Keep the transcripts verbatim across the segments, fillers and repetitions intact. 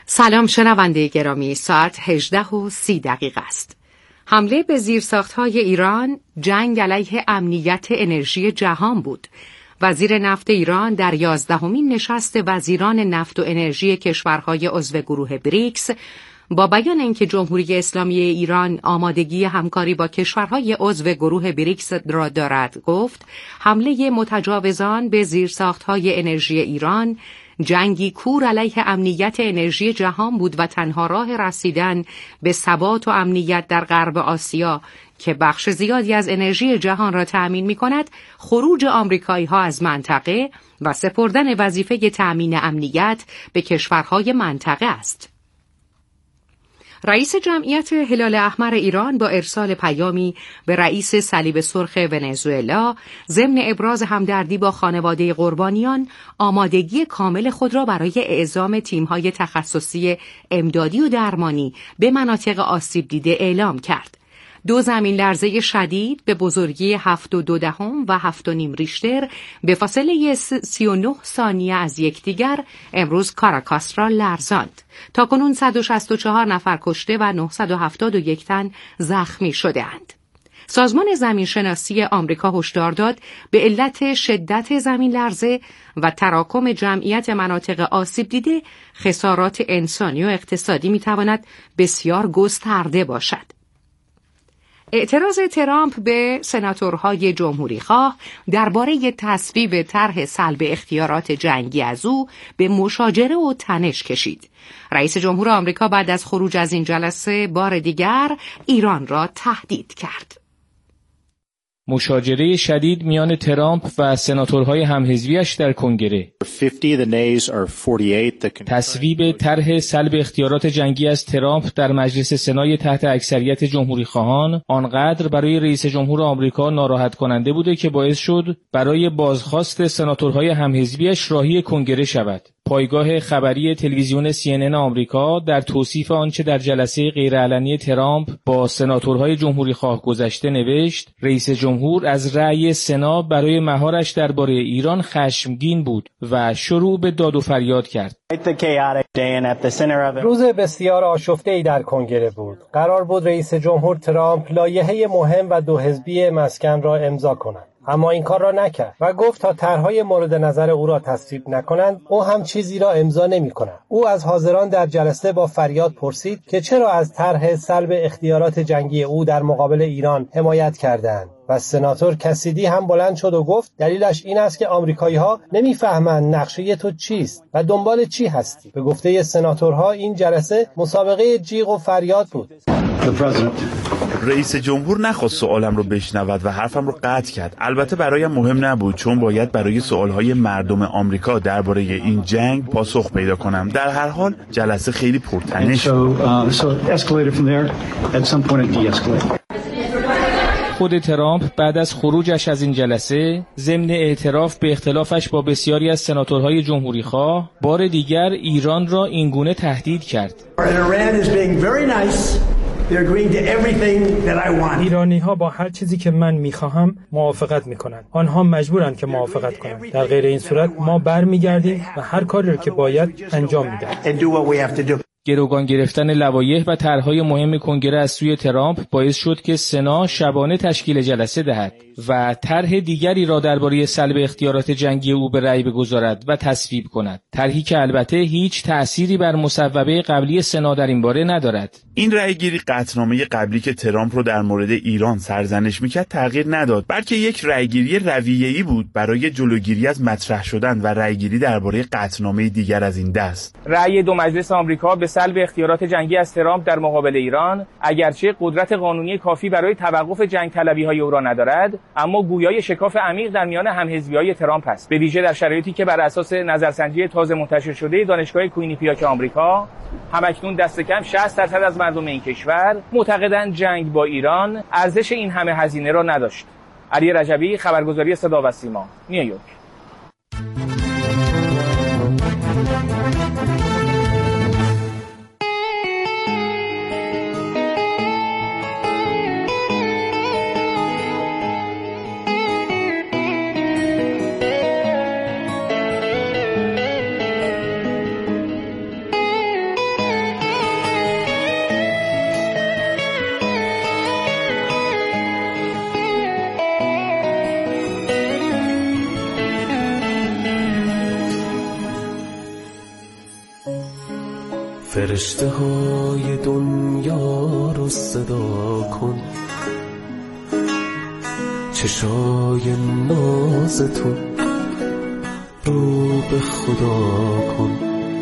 سلام شنونده گرامی، ساعت هجده و سی دقیقه است. حمله به زیرساخت‌های ایران جنگ علیه امنیت انرژی جهان بود. وزیر نفت ایران در یازدهمین نشست وزیران نفت و انرژی کشورهای عضو گروه بریکس با بیان اینکه جمهوری اسلامی ایران آمادگی همکاری با کشورهای عضو گروه بریکس را دارد گفت حمله متجاوزان به زیرساخت‌های انرژی ایران جنگی کور علیه امنیت انرژی جهان بود و تنها راه رسیدن به ثبات و امنیت در غرب آسیا که بخش زیادی از انرژی جهان را تأمین می‌کند، خروج آمریکایی‌ها از منطقه و سپردن وظیفه تأمین امنیت به کشورهای منطقه است. رئیس جمعیت هلال احمر ایران با ارسال پیامی به رئیس صلیب سرخ ونزوئلا ضمن ابراز همدردی با خانواده قربانیان آمادگی کامل خود را برای اعزام تیم‌های تخصصی امدادی و درمانی به مناطق آسیب دیده اعلام کرد. دو زمین لرزه شدید به بزرگی هفت و دو دهم و هفت و نیم ریشتر به فاصله سی و نه ثانیه از یکدیگر امروز کاراکاس را لرزاند. تاکنون صد و شصت و چهار نفر کشته و نهصد و هفتاد و یک تن زخمی شده‌اند. سازمان زمینشناسی آمریکا هشدار داد به علت شدت زمین لرزه و تراکم جمعیت مناطق آسیب دیده خسارات انسانی و اقتصادی می‌تواند بسیار گسترده باشد. اعتراض ترامپ به سناتورهای جمهوریخواه درباره تصویب طرح سلب اختیارات جنگی از او به مشاجره و تنش کشید. رئیس جمهور آمریکا بعد از خروج از این جلسه بار دیگر ایران را تهدید کرد. مشاجره شدید میان ترامپ و سناتورهای همحزبیش در کنگره. تصویب طرح سلب اختیارات جنگی از ترامپ در مجلس سنای تحت اکثریت جمهوریخواهان آنقدر برای رئیس جمهور آمریکا ناراحت کننده بوده که باعث شد برای بازخواست سناتورهای همحزبیش راهی کنگره شود. پایگاه خبری تلویزیون سی ان ان آمریکا در توصیف آنچه در جلسه غیرعلنی ترامپ با سناتورهای جمهوریخواه گذشته نوشت: رئیس جمهور از رأی سنا برای مهارش درباره ایران خشمگین بود و شروع به داد و فریاد کرد. روز بسیار آشفته‌ای در کنگره بود. قرار بود رئیس جمهور ترامپ لایحه مهم و دو حزبی مسکن را امضا کند. اما این کار را نکرد و گفت تا طرح‌های مورد نظر او را تصویب نکنند او هم چیزی را امضا نمی‌کند. او از حاضران در جلسه با فریاد پرسید که چرا از طرح سلب اختیارات جنگی او در مقابل ایران حمایت کردند. و سناتور کسیدی هم بلند شد و گفت دلیلش این است که آمریکایی‌ها نمی‌فهمند نقشه تو چیست و دنبال چی هستی. به گفته سناتورها این جلسه مسابقه جیغ و فریاد بود. رئیس جمهور نخواست سوالم رو بشنود و حرفم رو قطع کرد. البته برایم مهم نبود چون باید برای سوالهای مردم آمریکا درباره این جنگ پاسخ پیدا کنم. در هر حال جلسه خیلی پرتنش بود. خود ترامپ بعد از خروجش از این جلسه ضمن اعتراف به اختلافش با بسیاری از سناتورهای جمهوریخواه بار دیگر ایران را اینگونه تهدید کرد. ایرانی ها با هر چیزی که من میخواهم موافقت میکنند. آنها مجبورند که موافقت کنند. در غیر این صورت ما برمیگردیم و هر کاری را که باید انجام میدهیم. گروگان گرفتن لوایح و طرح‌های مهم کنگره از سوی ترامپ باعث شد که سنا شبانه تشکیل جلسه دهد و طرح دیگری را درباره سلب اختیارات جنگی او به رأی بگذارد و تصویب کند. طرحی که البته هیچ تأثیری بر مصوبه قبلی سنا در این باره ندارد. این رأیگیری قطعنامه قبلی که ترامپ رو در مورد ایران سرزنش میکرد تغییر نداد، بلکه یک رأیگیری رویه‌ای بود برای جلوگیری از مطرح شدن و رأیگیری درباره قطعنامه دیگر از این دست. رأی دو مجلس آمریکا به سلب اختیارات جنگی از ترامپ در مقابل ایران اگرچه قدرت قانونی کافی برای توقف جنگ طلبی‌های او را ندارد، اما گویای شکاف عمیق در میان همحزبی‌های ترامپ است، به ویژه در شرایطی که بر اساس نظرسنجی تازه منتشر شده دانشگاه کوینیپیاک آمریکا همکنون دست کم شصت درصد از مردم این کشور معتقدند جنگ با ایران ارزش این همه هزینه را نداشت. علی رجبی، خبرگزاری صدا و سیما، نیویورک. فرشته های دنیا رو صدا کن، چشای نازتون رو به خدا کن.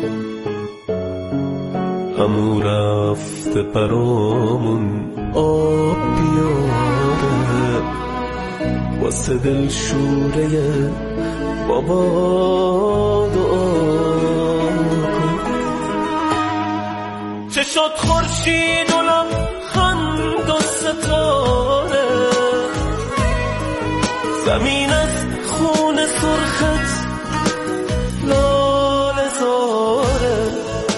همون رفته برامون آب بیاره، واسه دل شوره بابا دعا کن. چه شد خورشید و لبخند و ستاره، زمین از خون سرخت لاله زاره،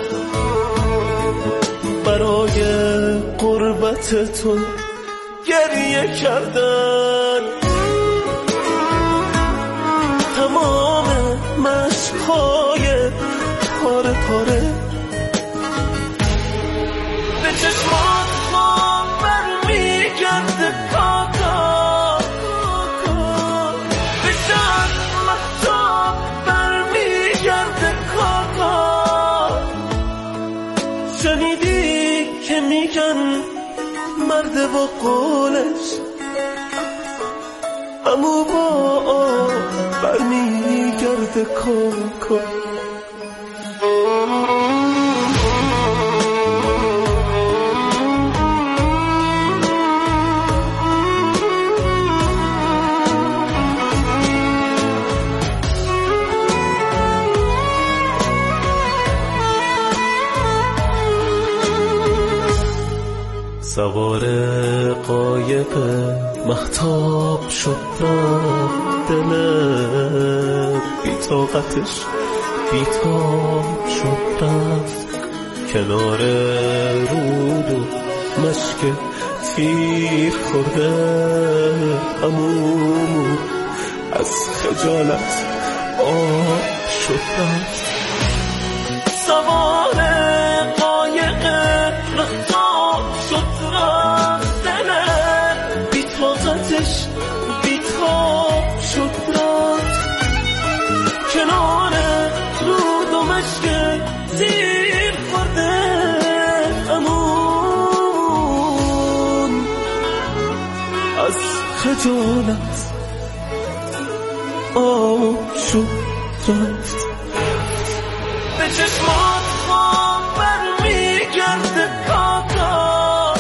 برای قربت تو گریه کردن تمام مشکای پاره پاره. به چشمات خواب برمیگرده کاکا، به شهر مهتاب برمیگرده کاکا. شنیدی که میگن مرد با قولش امو با آب برمیگرده کاکا. سوار قایق مهتاب شد دلت، بی طاقتش بیتاب شد رفت کنار رود و مشک تیر خورده. عمومو از خجالت آب شد رفت. سوار قایق مهتاب شد رفت دلت، بی طاقتش بیتاب شد رفت کنار رود و مشک تیر خورده. امون از خجالت آب شد رفت. به چشمات خواب برمیگرده کاکا،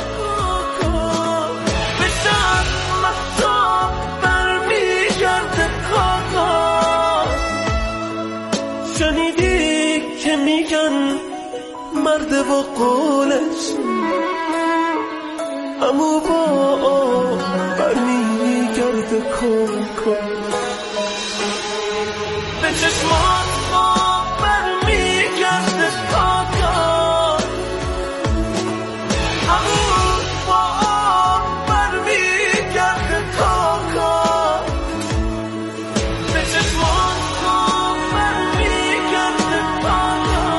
به شهر مهتاب برمیگرده کاکا. شنیدی که میگن مرد با قولش امو با آب برمیگرده کاکا. به چشمات خواب برمیگرده کاکا، امو با آب برمیگرده کاکا. به چشمات خواب برمیگرده کاکا،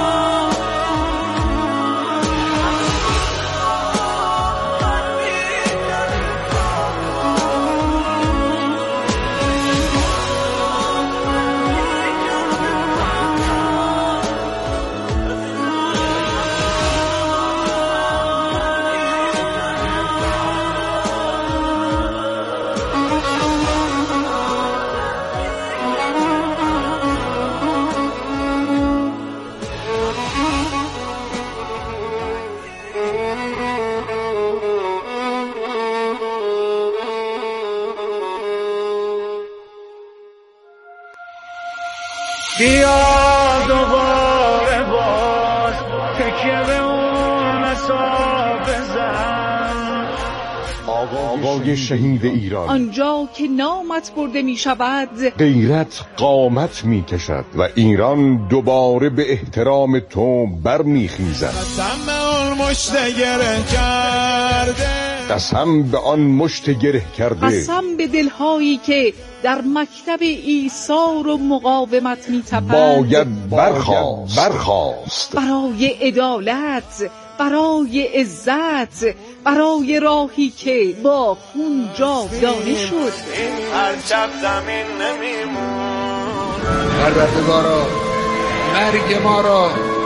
بیا دوباره باز تکیه به اون مسا بزن. آقای شهید ایران، آنجا که نامت برده می شود غیرت قامت می کشد و ایران دوباره به احترام تو بر می خیزد. قسم به آن مشت گره کرده، قسم به آن مشت گره کرده، قسم به دلهایی که در مکتب ایثار و مقاومت می تپند. باید برخاست برخاست برای عدالت، برای عزت، برای راهی که با خون جاودانه شد. هر شب زمین نمیمون. پروردگارا مرگ ما را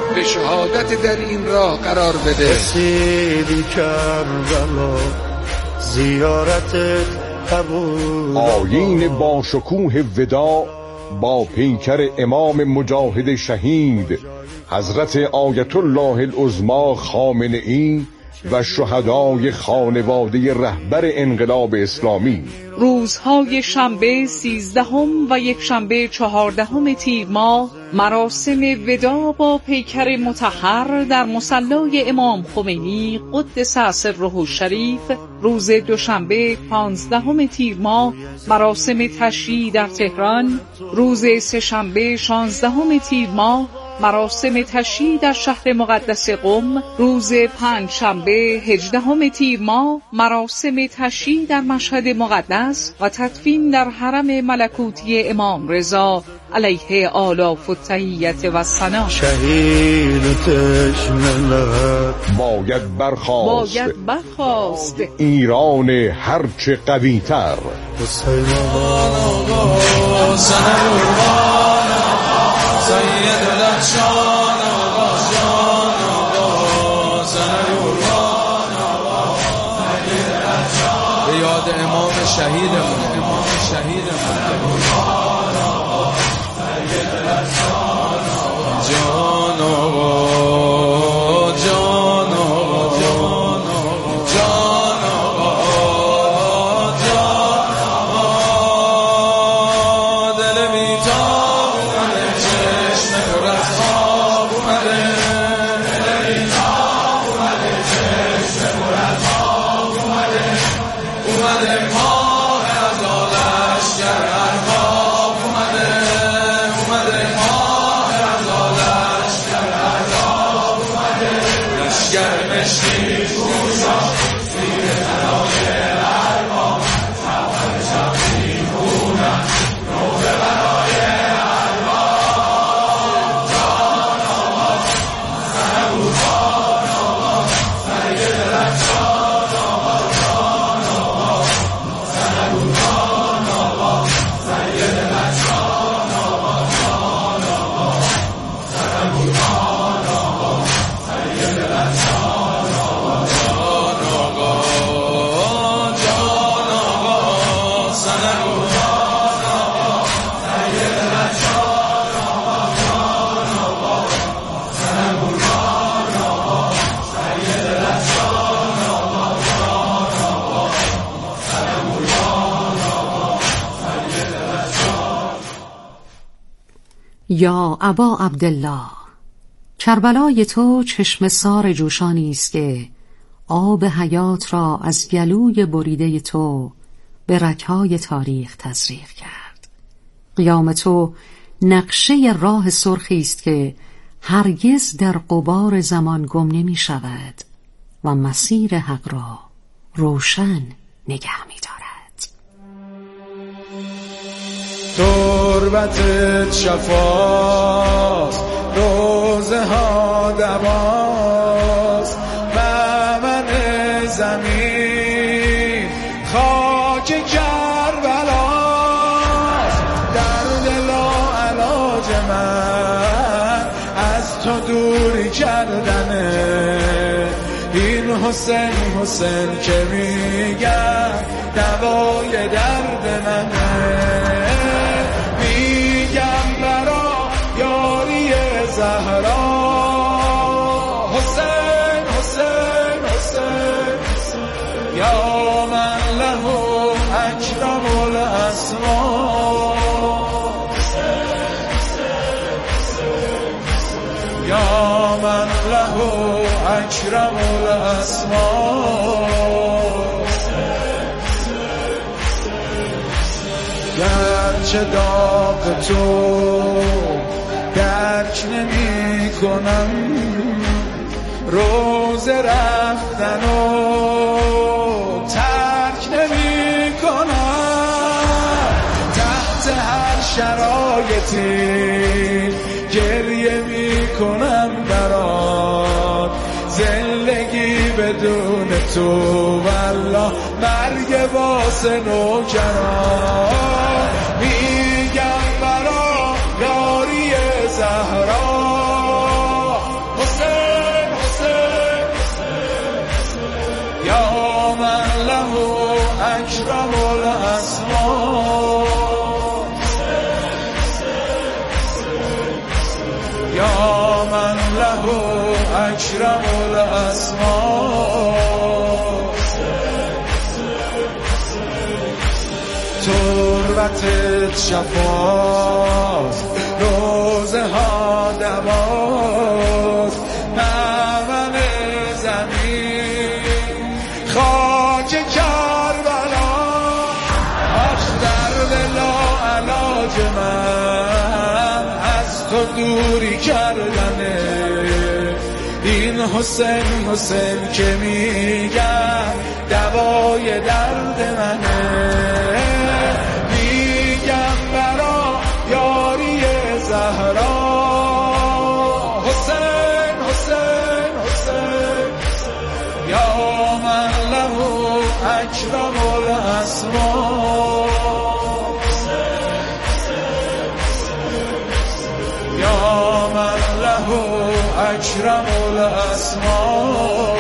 به شهادت در این راه قرار بده. رسیدی کربلا زیارتت قبول. آیین با شکوه وداع با پیکر امام مجاهد شهید حضرت آیت الله العظمی خامنه‌ای و شهدای خانواده رهبر انقلاب اسلامی. روزهای شنبه سیزدهم و یک شنبه چهاردهم تیر ماه مراسم وداع با پیکر مطهر در مصلی امام خمینی قدس سره الشریف. روز دوشنبه پانزدهم تیر ماه مراسم تشییع در تهران. روز سه‌شنبه شانزدهم تیر ماه مراسم تشییع در شهر مقدس قم. روز پنج شنبه هجدهم تیر ماه مراسم تشییع در مشهد مقدس و تدفین در حرم ملکوتی امام رضا علیه آلاف التحیت و ثنا. شهید تشملت باید برخاست باید برخاست ایران هرچه قوی تر. حسین آقا سید لحشان آقا جان آقا سنگوران آقا به یاد امام شهیدمون امام شهیدمون جان آقا جان آقا جان آقا جان آقا جان آقا دل بی‌تاب اومده چشم پر از خواب اومده دل بی‌تاب اومده چشم پر از خواب اومده اومده ماه از لشکر ارباب اومده اومده ماه از لشکر ارباب اومده لشکر مشکی پوشا زیر طلای ارباب سفر شبی خونم روح برای ارباب جان آقا سنگوران آقا سید لحشان آقا جان آقا سنگوران آقا سید لحشان آقا جان آقا سنگوران آقا سید لحشان آقا جان آقا جان آقا سنگوران آقا سید لحشان آقا جان آقا سنگوران آقا سید لحشان آقا جان آقا سنگوران آقا سید لحشان. یا ابا عبدالله، کربلای تو چشم سار جوشانی است که آب حیات را از گلوی بریده تو به رگ‌های تاریخ تزریق کرد. قیام تو نقشه راه سرخی است که هرگز در غبار زمان گم نمی شود و مسیر حق را روشن نگه می دارد. تربتت شفاست روزه ها دواست ممن زمین خاک کربلاست. درد لاعلاج من از تو دوری کردنه این حسین حسین که میگم دوای درد منه. میگم برا یاری زهرا حسین حسین حسین یا من له اکرم الاسماء یا من له اکرم الاسماء. گرچه داغ تو درک نمی کنم روز رفتن و ترک نمی کنم تحت هر شرایطی گریه می کنم برات زندگی بدون تو والله مرگ واسه نوکران. میگم برا یاری زهرا اکرم الاسما، تربتت شفاست، روزه ها دواست، مأمن زمین خاک کربلا. آخ درد لاعلاج من از تو دوری کردنه، این حسین حسین که میگم دوای درد منه. میگم برا یاری زهرا، حسین حسین حسین یا من له اکرم الاسما، یا من له اکرم الاسما.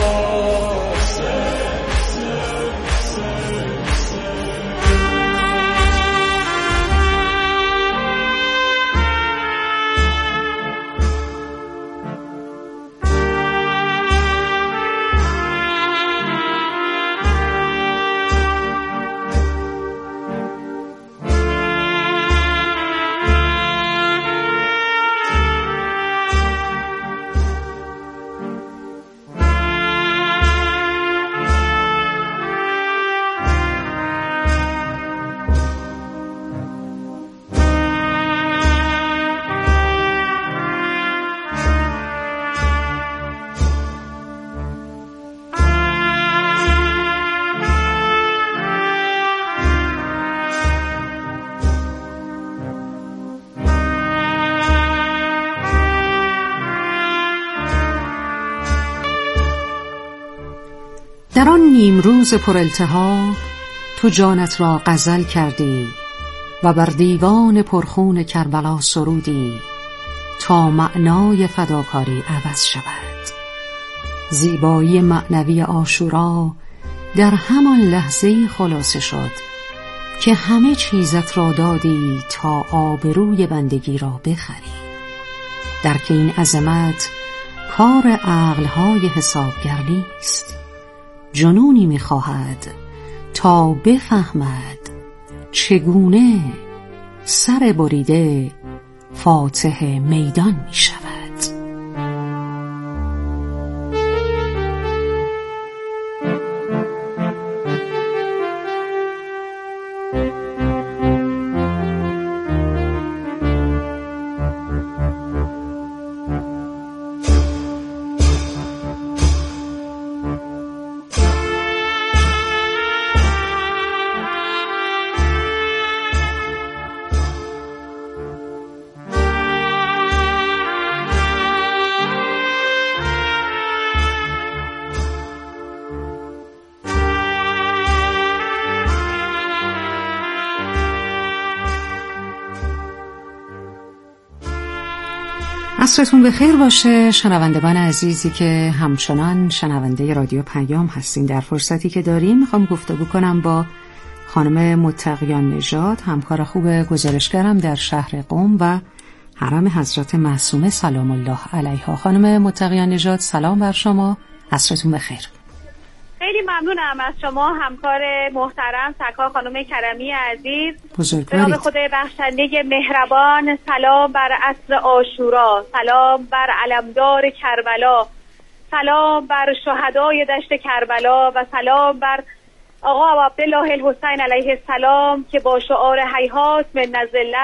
در آن نیم روز پر التهاب تو جانت را غزل کردی و بر دیوان پرخون کربلا سرودی تا معنای فداکاری عوض شود. زیبایی معنوی عاشورا در همان لحظه‌ای خلاصه شد که همه چیزت را دادی تا آبروی بندگی را بخری. درک این عظمت کار عقل‌های حسابگر نیست، جنونی می‌خواهد تا بفهمد چگونه سر بریده فاتح میدان می‌شود. عصرتون بخیر باشه شنوندگان عزیزی که همچنان شنونده رادیو پیام هستین. در فرصتی که داریم میخوام گفتگو کنم با خانم متقیان نژاد، همکار خوب گزارشگرم در شهر قم و حرم حضرت معصومه سلام الله علیها. خانم متقیان نژاد سلام بر شما، عصرتون بخیر. خیلی ممنونم از شما همکار محترم سکا خانم کرمی عزیز. بزرگوارید. به نام خدای بخشنده مهربان، سلام بر عصر عاشورا، سلام بر علمدار کربلا، سلام بر شهدای دشت کربلا و سلام بر آقا عبدالله الحسین علیه السلام که با شعار هیهات من الذله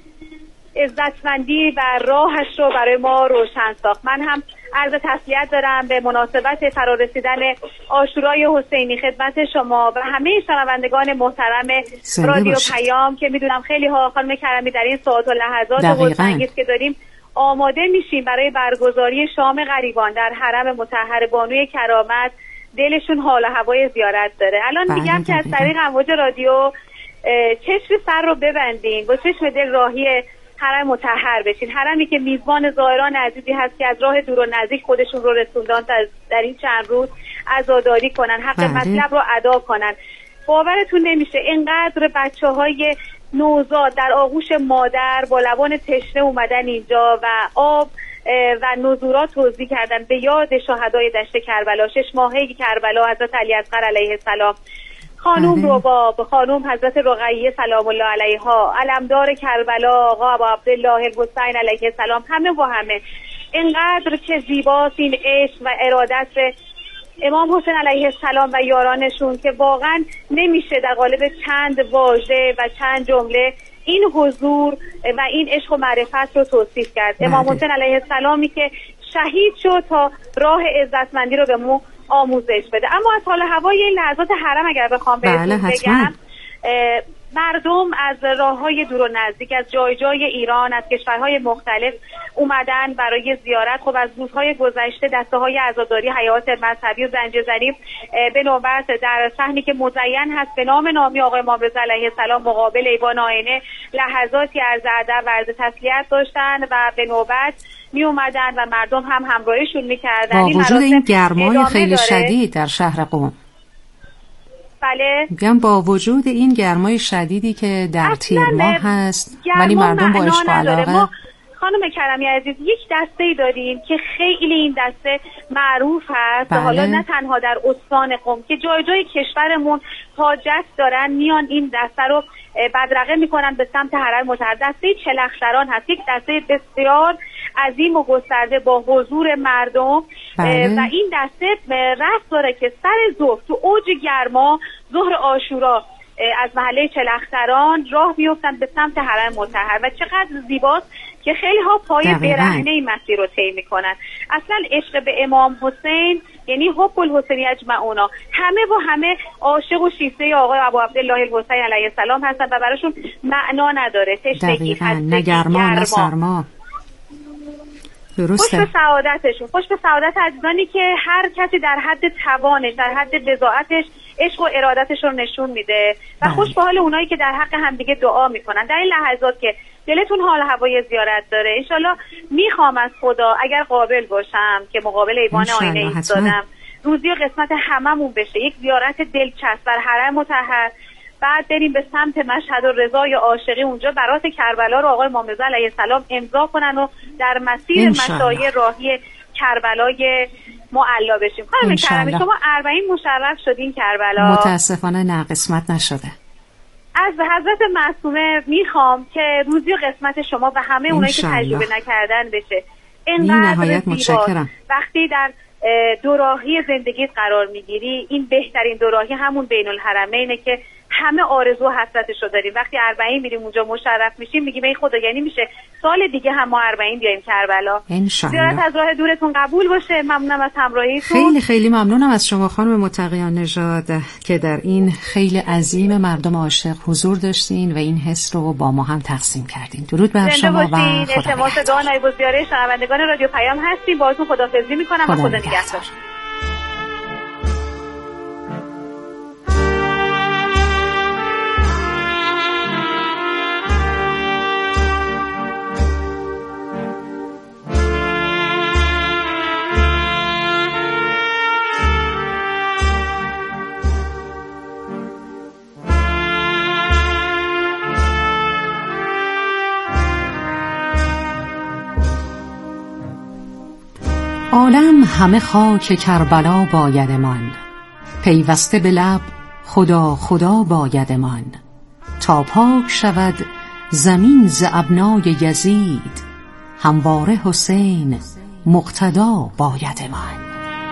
عزتمندی و راهش رو برای ما روشن ساخت. من هم عرض تسلیت دارم به مناسبت فرارسیدن عاشورای حسینی خدمت شما و همه شنوندگان محترم رادیو پیام که میدونم خیلی ها خانم کرمی در این ساعات و لحظات حسین‌انگیز که داریم آماده میشیم برای برگزاری شام غریبان در حرم مطهر بانوی کرامت. دلشون حال و هوای زیارت داره. الان میگم که از طریق امواج رادیو چشم سر رو ببندین، با چشم دل راهی حرم مطهر بشین، حرمی که میزبان زائران عزیزی هست که از راه دور و نزدیک خودشون رو رسوندن تا در این چند روز عزاداری کنن، حق مطلب رو ادا کنن. باورتون نمیشه اینقدر بچه‌های نوزاد در آغوش مادر با لبان تشنه اومدن اینجا و آب و نزورات توزیع کردن به یاد شهدای دشت کربلا، شش ماهه کربلا حضرت علی اصغر علیه السلام، خانوم رباب، خانوم حضرت رقیه سلام الله علیها، علمدار کربلا آقا ابو عبدالله الحسین علیه السلام، همه و همه. اینقدر که زیباست این عشق و ارادت امام حسین علیه السلام و یارانشون که واقعا نمیشه در قالب چند واژه و چند جمله این حضور و این عشق و معرفت رو توصیف کرد. بله. امام حسین علیه السلامی که شهید شد تا راه عزتمندی رو به ما آموزش بده. اما از حال هوای این لحظات حرم اگر بخوام بهتون بگم، مردم از راه‌های دور و نزدیک، از جای جای ایران، از کشورهای مختلف اومدن برای زیارت. خب از روزهای گذشته دسته‌های عزاداری حیات مذهبی و زنجه‌زنی به نوبت در صحنی که مزین هست به نام نامی آقای امام رضا علیه السلام مقابل ایوان آینه لحظاتی عرض ادب و عرض تسلیت داشتن و به نوبت می اومدن و مردم هم همراهیشون می‌کردن. با وجود این گرمای خیلی شدید در شهر قم، بله میگم با وجود این گرمای شدیدی که در تیر ماه هست ولی مردم با عشق و علاقه. ما خانم کرمی عزیز یک دسته‌ای داریم که خیلی این دسته معروف هست. بله. حالا نه تنها در استان قم که جای جای کشورمون حاجت دارن میان این دسته رو بدرقه میکنن به سمت حرم مطهر. دسته چلخسران هست، یک دسته بسیار عظیم و گسترده با حضور مردم. بله. و این دسته رسم داره که سر ظهر تو اوج گرما ظهر عاشورا از محله چلخسران راه میفتن به سمت حرم مطهر و چقدر زیباست که خیلی ها پای برهنه این مسیر رو طی میکنن. اصلا عشق به امام حسین یعنی حب الحسین اجمعونا، همه و همه عاشق و شیفته آقای ابو عبدالله الحسین علیه السلام هستن و براشون معنا نداره تشنگی، نه گرما نه سرما. خوش به سعادتشون، خوش به سعادت عزیزانی که هر کسی در حد توانش، در حد بضاعتش عشق و ارادتش رو نشون میده و بله. خوش به حال اونایی که در حق همدیگه دعا میکنن در این لحظات که دلتون حال هوای زیارت داره. انشالله میخوام از خدا اگر قابل باشم که مقابل ایوان آینه ایستادم روزی و قسمت هممون بشه یک زیارت دلچسب بر حرم مطهر، بعد بریم به سمت مشهد و رضای عاشقی، اونجا برات کربلا رو آقای امام رضا علیه السلام امضا کنن و در مسیر مشایع راهی کربلای معلا بشیم. خانم کرمی شما اربعین مشرف شدین کربلا، متاسفانه نه قسمت نشده. از حضرت معصومه میخوام که روزی و قسمت شما و همه اونایی که تجربه نکردن بشه. اینقدر متشکرم. وقتی در دوراهی زندگیت قرار میگیری، این بهترین دوراهی همون بین الحرمینه که همه آرزو و حسرتشو داریم. وقتی اربعین میریم اونجا مشرف میشیم میگیم ای خدا یعنی میشه سال دیگه هم ما اربعین بیایم کربلا. انشالله. زیارت از راه دورتون قبول باشه. ممنونم از همراهیتون. خیلی خیلی ممنونم از شما خانم متقیان نژاد که در این خیلی عظیم مردم عاشق حضور داشتین و این حس رو با ما هم تقسیم کردین. درود بر شما و خدا ما صدا نایب الزیاره شنوندگان رادیو پیام هستیم. باهاتون خداحافظی میکنم و خدا نگهدار. عالم همه خاک کربلا بایدمان، پیوسته به لب خدا خدا بایدمان، تا پاک شود زمین ز ابنای یزید، همواره حسین مقتدا بایدمان.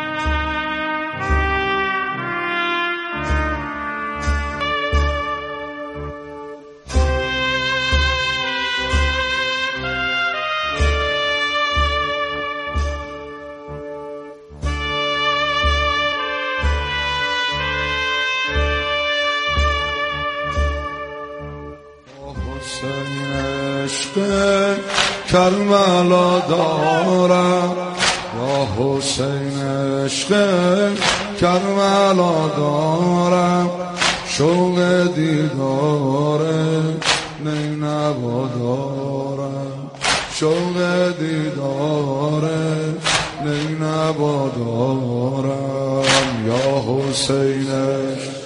کربلا دارم یا حسین عشق کربلا دارم، شوق دیدار نینوا دارم، شوق دیدار نینوا دارم یا حسین عشق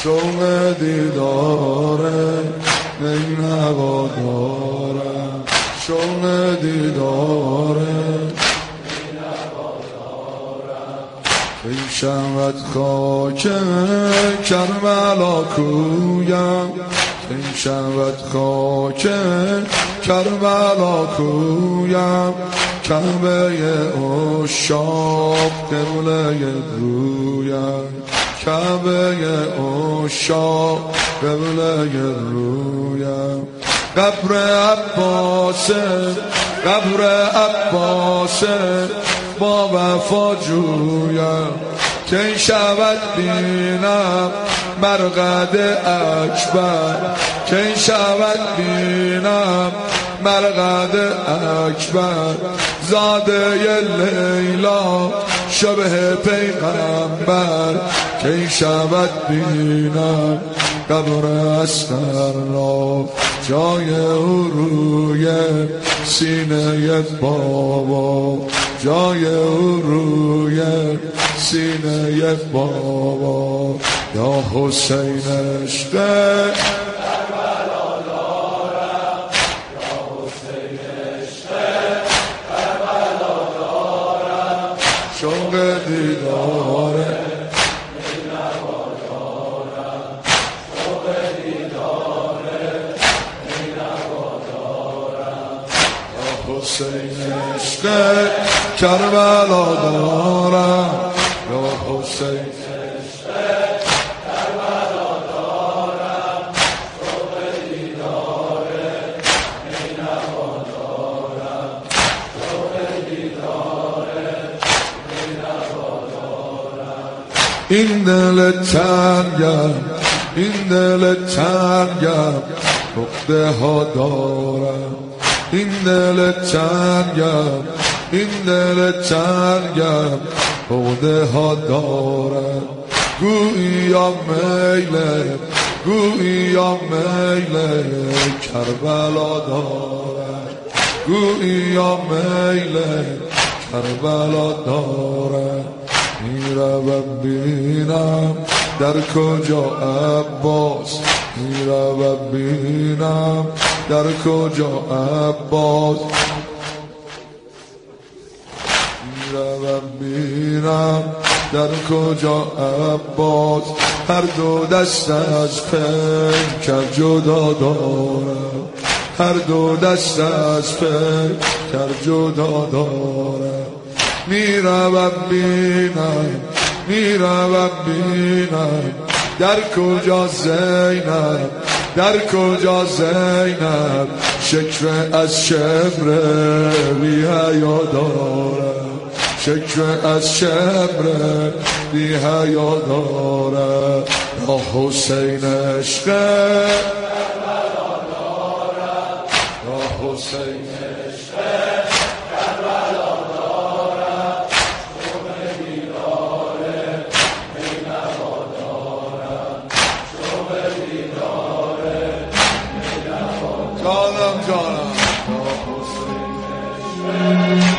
شوق دیداره نی نوا دارم شوق دیداره ای شود خاک کربلا کویم ای شود خاک کربلا کویم کعبه عشاق قبله رویم کعبه عشاق قبله رویم قبر عباسه قبر عباسه با وفا جویم که شود بینم مرقد اکبر که شود بینم مرقد اکبر زاده لیلا شبه پیغمبر که شود بینم قبر اصغر را جای او روی سینه بابا جای او روی سینه بابا یا حسین عشقه کربلا دارم یا حسین عشقه کربلا دارم شوق دیداره حسین عشق کربلا دارم یا حسین عشق کربلا دارم شوق دیداره ای نوا دارم شوق دیداره ای نوا دارم این دل تنگم این دل تنگم عقده ها دارم این دل تنگم این دل تنگم عقده ها دارم گویا میله گویا میله کربلا دارم گویا میله کربلا دارم میروم بینم در کجا عباس میروم بینم در کجا عباس میروم بینم در کجا عباس هر دو دست از پیکر جدا دارم هر دو دست از پیکر جدا دارم میروم بینم میروم بینم در کجا زینب در کجا زینب شکوه از شمر بی حیا دارم شکوه از شمر بی حیا دارم یا حسین عشق کربلا دارم یا حسین عشق کربلا دارم شوق دیداره ای نوا دارم شوق دیداره ای نوا دارم جانم جانم یا حسین عشق